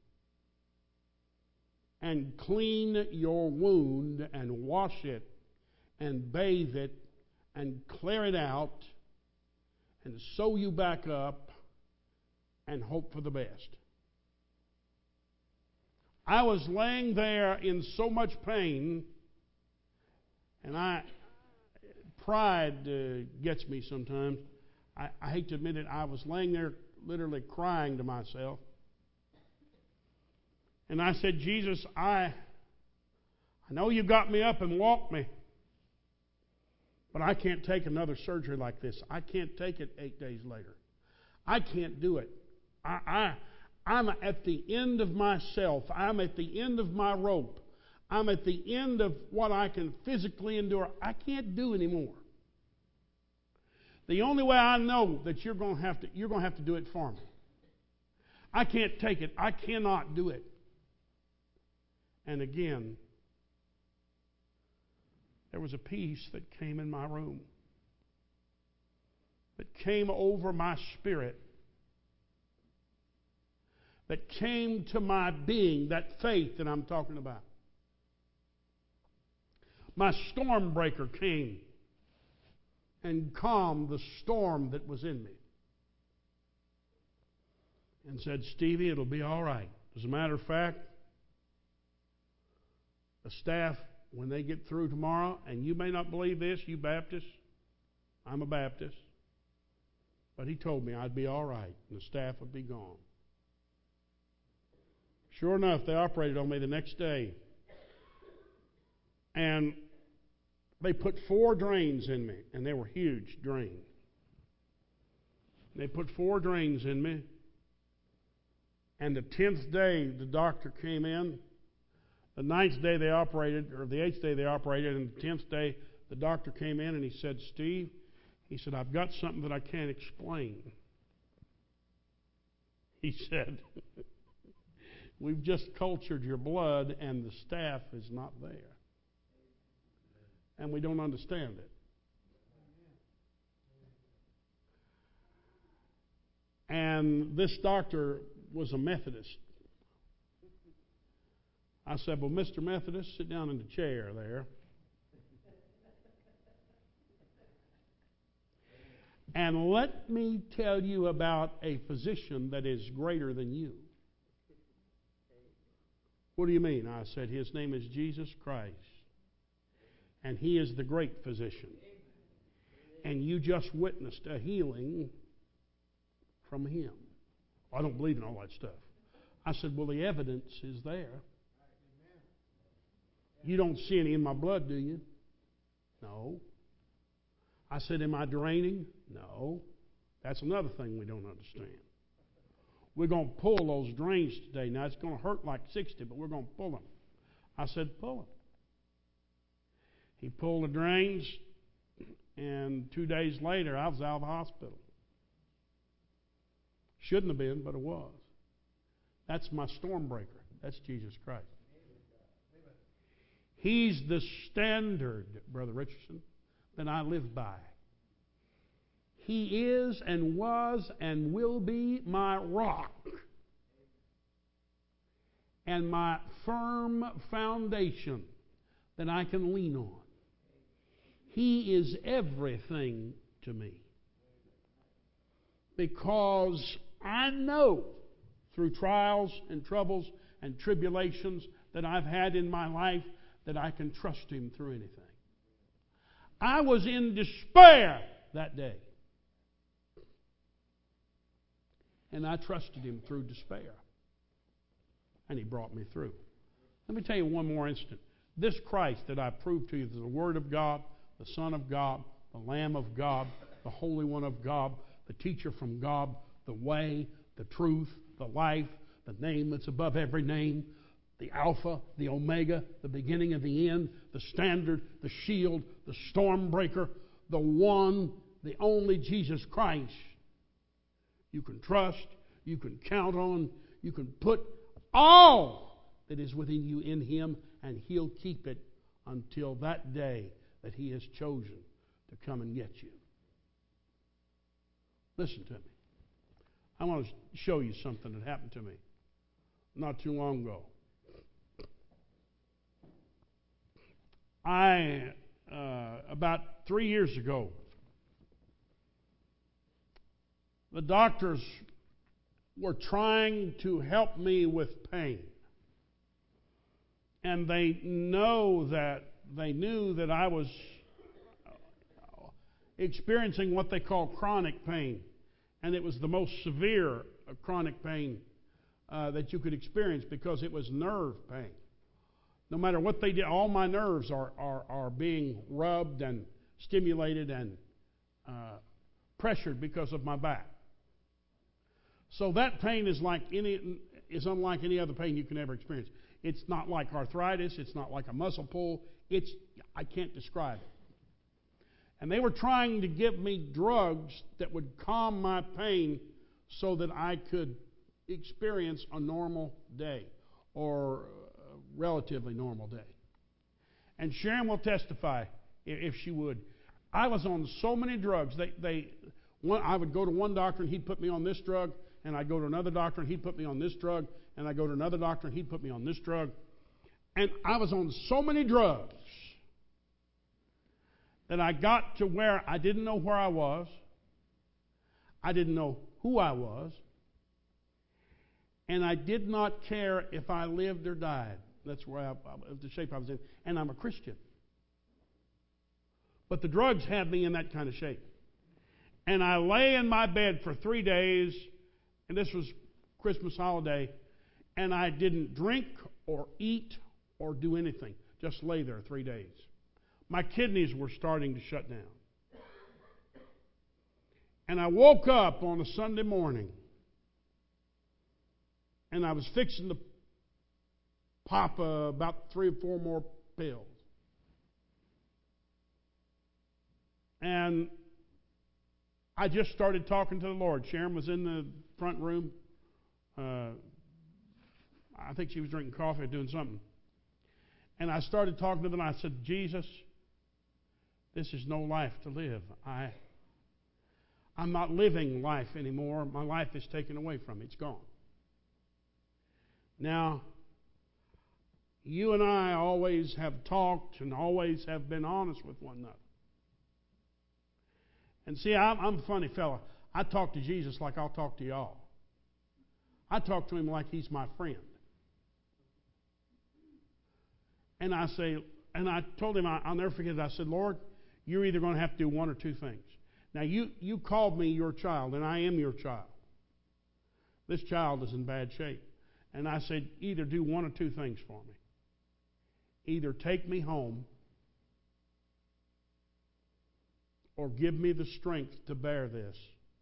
and clean your wound and wash it and bathe it and clear it out and sew you back up and hope for the best. I was laying there in so much pain, and I pride uh, gets me sometimes. I, I hate to admit it, I was laying there literally crying to myself. And I said, Jesus, I, I know you got me up and walked me, but I can't take another surgery like this. I can't take it eight days later. I can't do it. I, I, I'm at the end of myself. I'm at the end of my rope. I'm at the end of what I can physically endure. I can't do anymore. The only way I know that you're going to have to, you're going to have to do it for me. I can't take it. I cannot do it. And again, there was a peace that came in my room, that came over my spirit, that came to my being, that faith that I'm talking about. My storm breaker came and calmed the storm that was in me and said, Stevie, it'll be all right. As a matter of fact, the staff, when they get through tomorrow, and you may not believe this, you Baptists, I'm a Baptist, but he told me I'd be all right and the staff would be gone. Sure enough, they operated on me the next day. And they put four drains in me, and they were huge drains. They put four drains in me, and the tenth day the doctor came in. The ninth day they operated, or the eighth day they operated, and the tenth day the doctor came in and he said, Steve, he said, I've got something that I can't explain. He said, we've just cultured your blood and the staph is not there. And we don't understand it. And this doctor was a Methodist. I said, well, Mister Methodist, sit down in the chair there. And let me tell you about a physician that is greater than you. What do you mean? I said, his name is Jesus Christ. And He is the great physician. And you just witnessed a healing from Him. I don't believe in all that stuff. I said, well, the evidence is there. You don't see any in my blood, do you? No. I said, am I draining? No. That's another thing we don't understand. We're going to pull those drains today. Now, it's going to hurt like sixty, but we're going to pull them. I said, pull them. He pulled the drains, and two days later, I was out of the hospital. Shouldn't have been, but it was. That's my storm breaker. That's Jesus Christ. He's the standard, Brother Richardson, that I live by. He is and was and will be my rock and my firm foundation that I can lean on. He is everything to me. Because I know through trials and troubles and tribulations that I've had in my life that I can trust Him through anything. I was in despair that day. And I trusted Him through despair. And He brought me through. Let me tell you one more instant. This Christ that I proved to you is the Word of God, the Son of God, the Lamb of God, the Holy One of God, the teacher from God, the way, the truth, the life, the name that's above every name, the Alpha, the Omega, the beginning and the end, the standard, the shield, the storm breaker, the one, the only Jesus Christ. You can trust, you can count on, you can put all that is within you in Him, and He'll keep it until that day that He has chosen to come and get you. Listen to me. I want to show you something that happened to me not too long ago. I, uh, about three years ago, the doctors were trying to help me with pain. And they know that, they knew that I was experiencing what they call chronic pain. And it was the most severe chronic pain uh, that you could experience because it was nerve pain. No matter what they did, all my nerves are, are, are being rubbed and stimulated and uh, pressured because of my back. So that pain is like any is unlike any other pain you can ever experience. It's not like arthritis. It's not like a muscle pull. It's I can't describe it. And they were trying to give me drugs that would calm my pain so that I could experience a normal day or a relatively normal day. And Sharon will testify, if she would. I was on so many drugs. They, they, one, I would go to one doctor and he'd put me on this drug, and I'd go to another doctor and he'd put me on this drug, and I'd go to another doctor and he'd put me on this drug. And I was on so many drugs that I got to where I didn't know where I was. I didn't know who I was. And I did not care if I lived or died. That's where I, the shape I was in. And I'm a Christian. But the drugs had me in that kind of shape. And I lay in my bed for three days, and this was Christmas holiday, and I didn't drink or eat or do anything. Just lay there three days. My kidneys were starting to shut down. And I woke up on a Sunday morning, and I was fixing to pop uh, about three or four more pills. And I just started talking to the Lord. Sharon was in the front room. Uh, I think she was drinking coffee or doing something. And I started talking to them, and I said, Jesus, this is no life to live. I, I'm not living life anymore. My life is taken away from me. It's gone. Now, you and I always have talked and always have been honest with one another. And see, I'm, I'm a funny fella. I talk to Jesus like I'll talk to y'all. I talk to Him like He's my friend. And I say, and I told him, I, I'll never forget it. I said, Lord, you're either going to have to do one or two things. Now, you, you called me your child, and I am your child. This child is in bad shape. And I said, either do one or two things for me. Either take me home or give me the strength to bear this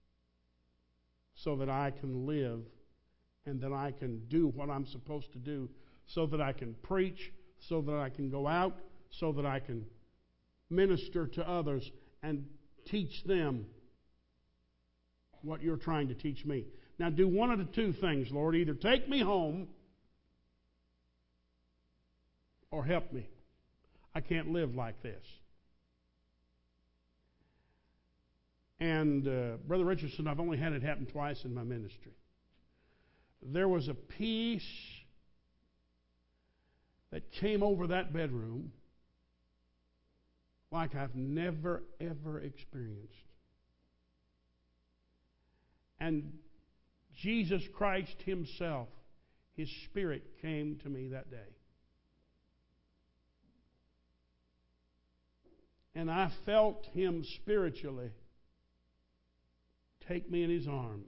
so that I can live and that I can do what I'm supposed to do, so that I can preach, so that I can go out, so that I can minister to others and teach them what you're trying to teach me. Now do one of the two things, Lord. Either take me home or help me. I can't live like this. And uh, Brother Richardson, I've only had it happen twice in my ministry. There was a peace that came over that bedroom like I've never, ever experienced. And Jesus Christ Himself, His Spirit came to me that day. And I felt Him spiritually take me in His arms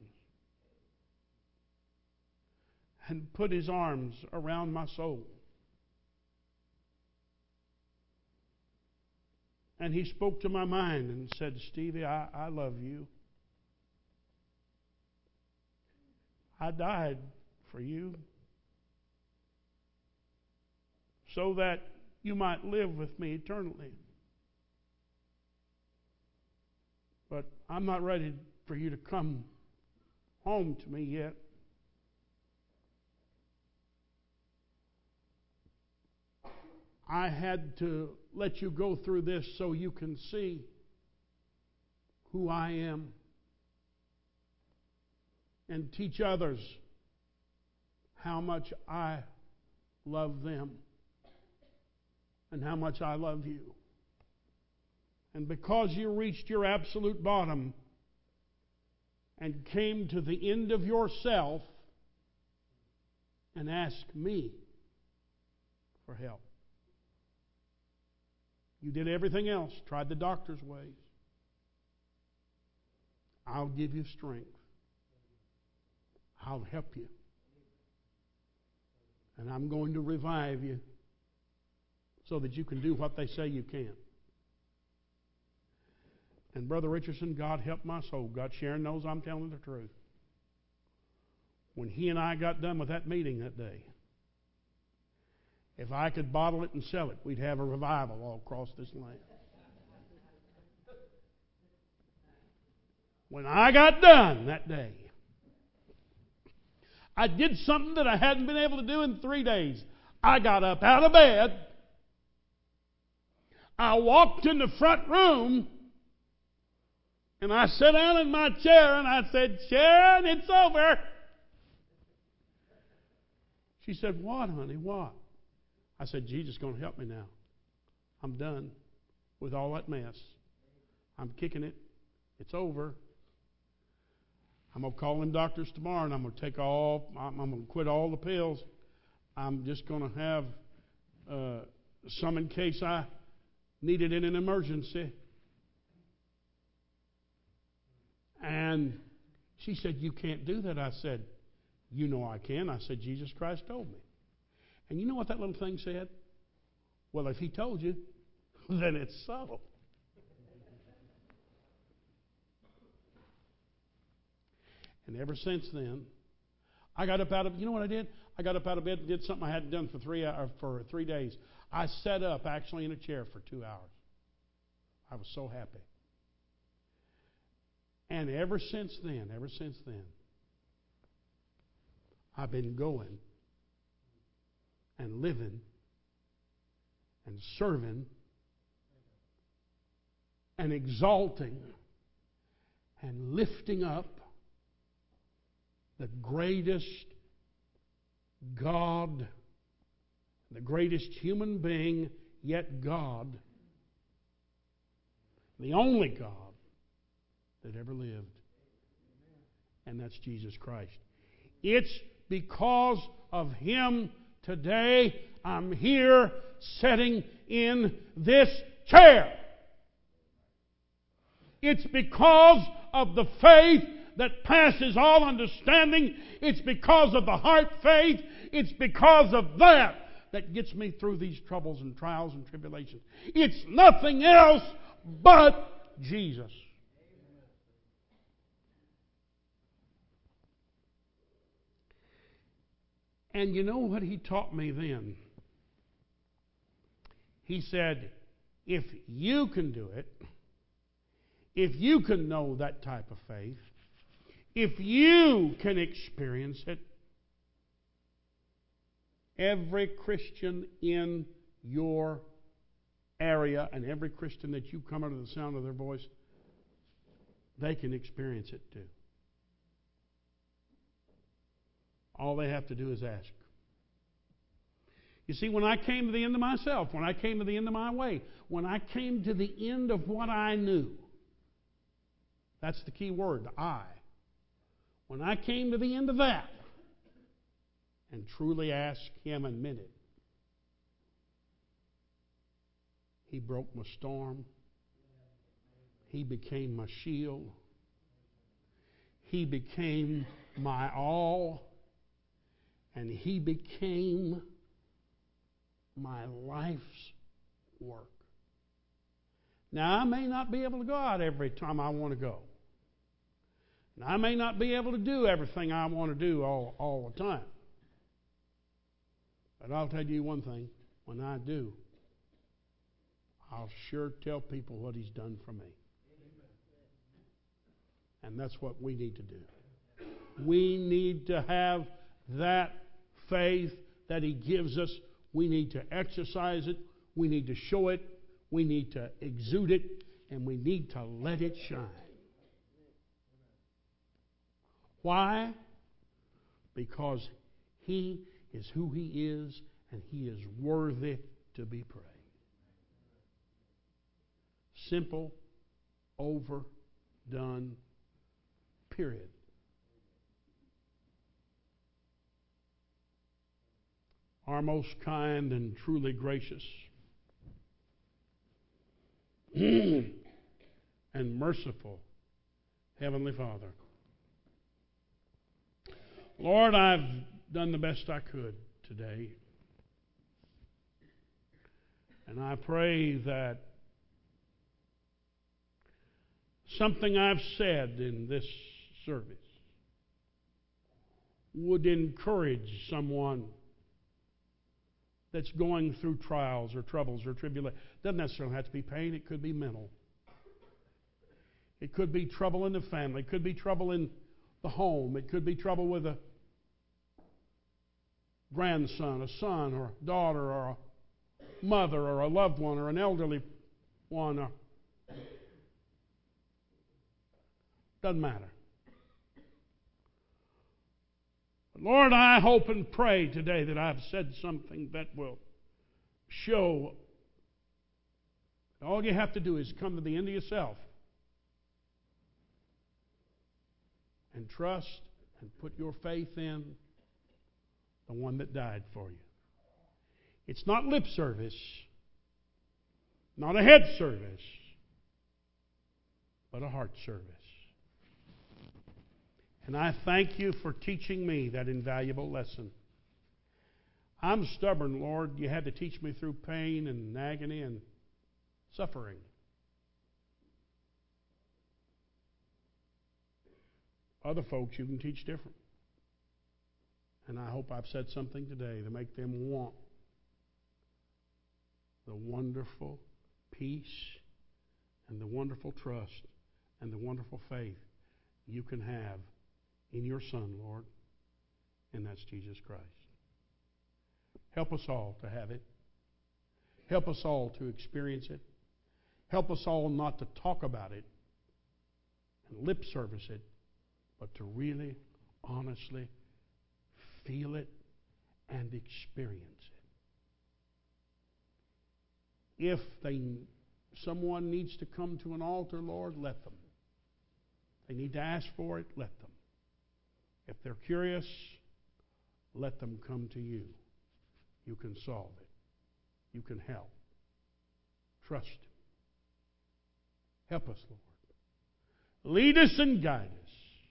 and put His arms around my soul. And He spoke to my mind and said, Stevie, I, I love you. I died for you so that you might live with me eternally. But I'm not ready for you to come home to me yet. I had to let you go through this so you can see who I am and teach others how much I love them and how much I love you. And because you reached your absolute bottom and came to the end of yourself and asked me for help. You did everything else, tried the doctor's ways. I'll give you strength. I'll help you. And I'm going to revive you so that you can do what they say you can. And Brother Richardson, God help my soul. God, Sharon knows I'm telling the truth. When he and I got done with that meeting that day, if I could bottle it and sell it, we'd have a revival all across this land. When I got done that day, I did something that I hadn't been able to do in three days. I got up out of bed. I walked in the front room, and I sat down in my chair, and I said, Sharon, it's over. She said, what, honey, what? I said, Jesus is going to help me now. I'm done with all that mess. I'm kicking it. It's over. I'm going to call them doctors tomorrow, and I'm going to take all, I'm going to quit all the pills. I'm just going to have uh, some in case I need it in an emergency. And she said, you can't do that. I said, you know I can. I said, Jesus Christ told me. And you know what that little thing said? Well, if he told you, then it's so. And ever since then, I got up out of, you know what I did? I got up out of bed and did something I hadn't done for three hours, for three days. I sat up actually in a chair for two hours. I was so happy. And ever since then, ever since then, I've been going and living and serving and exalting and lifting up the greatest God, the greatest human being, yet God, the only God that ever lived. And that's Jesus Christ. It's because of Him Today, I'm here sitting in this chair. It's because of the faith that passes all understanding. It's because of the heart faith. It's because of that that gets me through these troubles and trials and tribulations. It's nothing else but Jesus. And you know what he taught me then? He said, if you can do it, if you can know that type of faith, if you can experience it, every Christian in your area and every Christian that you come under the sound of their voice, they can experience it too. All they have to do is ask. You see, when I came to the end of myself, when I came to the end of my way, when I came to the end of what I knew, that's the key word, the I. When I came to the end of that and truly asked Him and meant it, He broke my storm. He became my shield. He became my all. And He became my life's work. Now, I may not be able to go out every time I want to go. And I may not be able to do everything I want to do all, all the time. But I'll tell you one thing. When I do, I'll sure tell people what He's done for me. And that's what we need to do. We need to have that faith that He gives us. We need to exercise it. We need to show it. We need to exude it. And we need to let it shine. Why? Because He is who He is, and He is worthy to be praised. Simple, overdone, period. Our most kind and truly gracious and merciful Heavenly Father, Lord, I've done the best I could today. And I pray that something I've said in this service would encourage someone that's going through trials or troubles or tribulations. It doesn't necessarily have to be pain. It could be mental. It could be trouble in the family. It could be trouble in the home. It could be trouble with a grandson, a son, or a daughter, or a mother, or a loved one, or an elderly one. Or doesn't matter. But Lord, I hope and pray today that I've said something that will show that all you have to do is come to the end of yourself and trust and put your faith in the one that died for you. It's not lip service, not a head service, but a heart service. And I thank You for teaching me that invaluable lesson. I'm stubborn, Lord. You had to teach me through pain and agony and suffering. Other folks You can teach different. And I hope I've said something today to make them want the wonderful peace and the wonderful trust and the wonderful faith You can have in Your Son, Lord, and that's Jesus Christ. Help us all to have it. Help us all to experience it. Help us all not to talk about it and lip service it, but to really, honestly feel it and experience it. If they, someone needs to come to an altar, Lord, let them. They need to ask for it, let them. If they're curious, let them come to You. You can solve it. You can help. Trust Him. Help us, Lord. Lead us and guide us.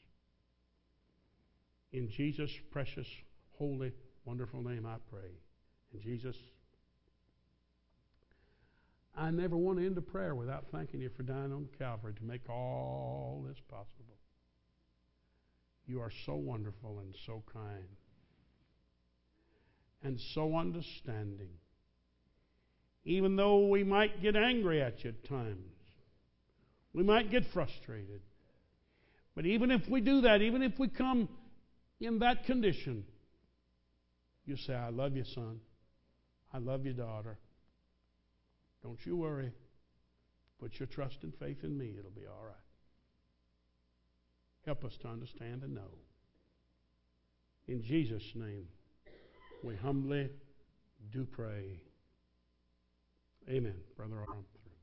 In Jesus' precious, holy, wonderful name I pray. In Jesus' I never want to end a prayer without thanking you for dying on Calvary to make all this possible. You are so wonderful and so kind and so understanding. Even though we might get angry at you at times, we might get frustrated. But even if we do that, even if we come in that condition, you say, I love you, son. I love you, daughter. Don't you worry. Put your trust and faith in me. It'll be all right. Help us to understand and know. In Jesus' name, we humbly do pray. Amen. Brother Arm.